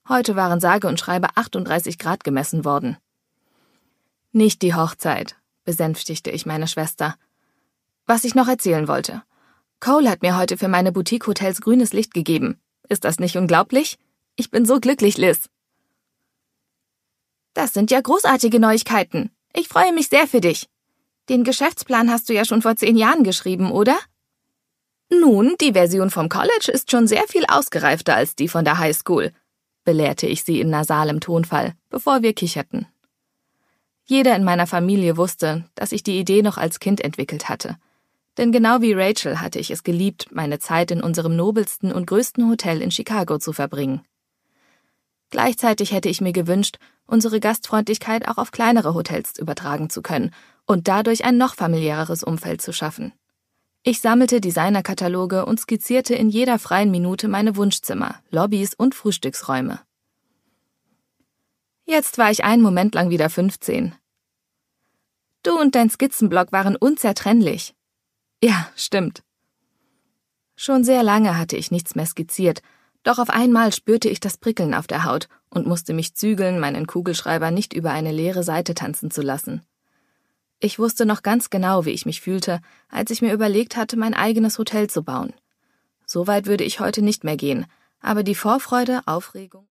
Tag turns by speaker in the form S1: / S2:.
S1: Heute waren sage und schreibe 38 Grad gemessen worden. Nicht die Hochzeit, besänftigte ich meine Schwester. Was ich noch erzählen wollte. Cole hat mir heute für meine Boutique-Hotels grünes Licht gegeben. Ist das nicht unglaublich? Ich bin so glücklich, Liz. Das sind ja großartige Neuigkeiten. Ich freue mich sehr für dich. Den Geschäftsplan hast du ja schon vor 10 Jahren geschrieben, oder? Nun, die Version vom College ist schon sehr viel ausgereifter als die von der Highschool, belehrte ich sie in nasalem Tonfall, bevor wir kicherten. Jeder in meiner Familie wusste, dass ich die Idee noch als Kind entwickelt hatte. Denn genau wie Rachel hatte ich es geliebt, meine Zeit in unserem nobelsten und größten Hotel in Chicago zu verbringen. Gleichzeitig hätte ich mir gewünscht, unsere Gastfreundlichkeit auch auf kleinere Hotels übertragen zu können und dadurch ein noch familiäreres Umfeld zu schaffen. Ich sammelte Designerkataloge und skizzierte in jeder freien Minute meine Wunschzimmer, Lobbys und Frühstücksräume. Jetzt war ich einen Moment lang wieder 15. Du und dein Skizzenblock waren unzertrennlich. Ja, stimmt. Schon sehr lange hatte ich nichts mehr skizziert, doch auf einmal spürte ich das Prickeln auf der Haut und musste mich zügeln, meinen Kugelschreiber nicht über eine leere Seite tanzen zu lassen. Ich wusste noch ganz genau, wie ich mich fühlte, als ich mir überlegt hatte, mein eigenes Hotel zu bauen. So weit würde ich heute nicht mehr gehen, aber die Vorfreude, Aufregung